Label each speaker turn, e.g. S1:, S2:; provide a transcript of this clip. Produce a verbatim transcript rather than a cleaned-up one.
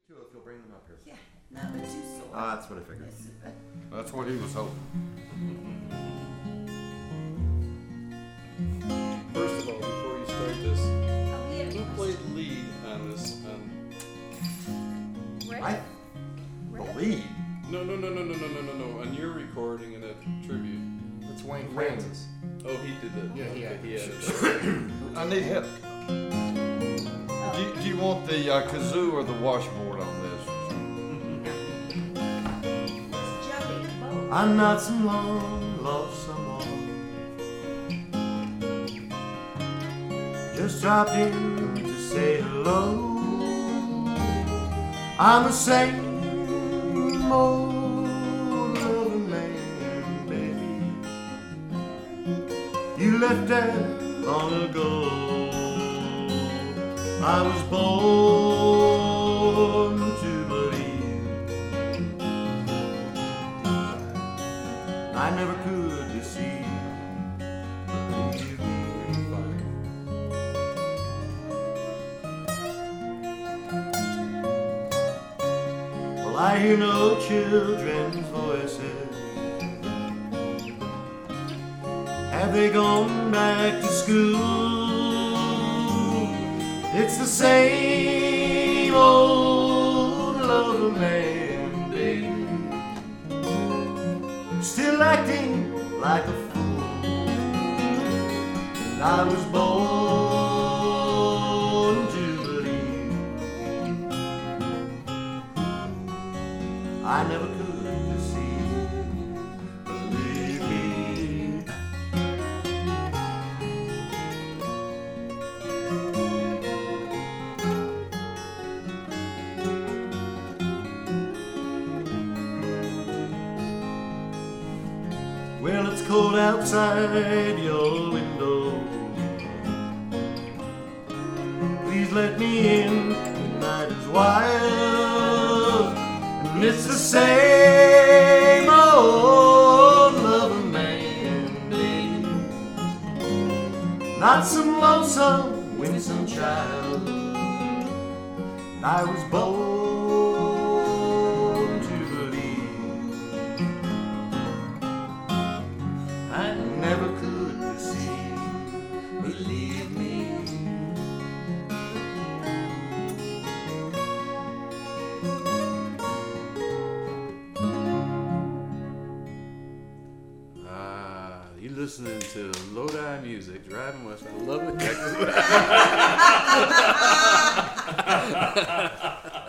S1: Too, if you'll bring them up here.
S2: Yeah, no, but too sore.
S1: Ah, that's what I figured.
S2: Yes, but-
S3: That's what he was hoping.
S4: First of all, before you start this,
S2: Oh, yeah.
S4: who played lead on this? Um,
S2: Ray?
S1: I
S2: Ray?
S1: believe
S4: no, no, no, no, no, no, no, no, no. On your recording in that tribute.
S3: It's Wayne
S1: Wayne.
S3: Francis.
S4: Oh, he did that.
S3: Yeah, he
S4: okay,
S3: had-
S4: he added it.
S3: I need help. Do you, do you want the uh, kazoo or the washboard on this?
S2: It's Jody, both.
S1: I'm not some long lost someone. Just dropped in to say hello. I'm the same old loving man, baby. You left that long ago. I was born to believe. I never could deceive. Believe me. Well, I hear no children's voices. Have they gone back to school? It's the same old lover man, baby. Still acting like a fool. And I was born to believe. I never could deceive. Believe me. Well, it's cold outside your window. Please let me in. The night is wild, and it's the same old loving man, baby. Not some lonesome, winsome child. And I was born to believe. I never could deceive, believe me.
S4: Ah, you listening to Lodi Music, driving west. I love it.